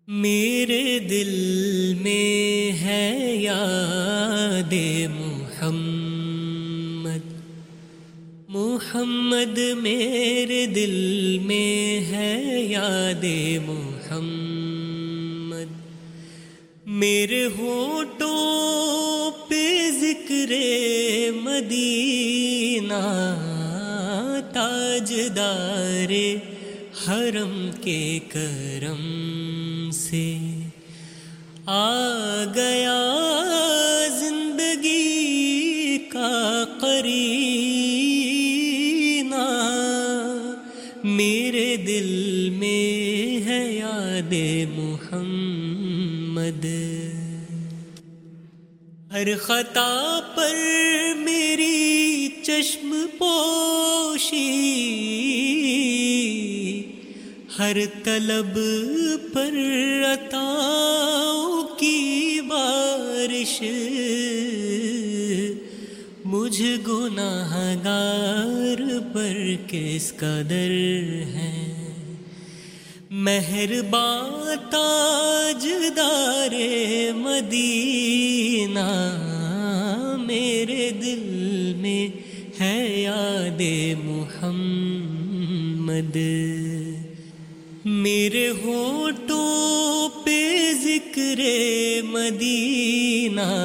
میرے دل میں ہے یاد محمد، محمد میرے دل میں ہے یاد محمد، میرے ہونٹوں پہ ذکر مدینہ، تاجدار حرم کے کرم سے آ گیا زندگی کا قرینہ، میرے دل میں ہے یاد محمد، ہر خطا پر میری چشم پوشی، ہر طلب پر عطاؤں کی بارش، مجھ گناہ گار پر کس قدر ہے مہرباں تاجدار مدینہ، میرے دل میں ہے یاد محمد، میرے ہونٹوں پہ ذکر مدینہ،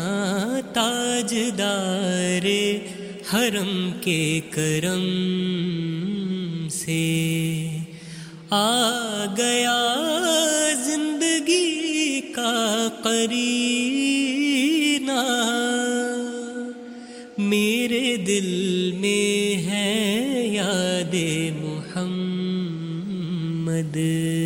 تاجدار حرم کے کرم سے آ گیا زندگی کا قرینہ، میرے دل میں ہے یاد محمد۔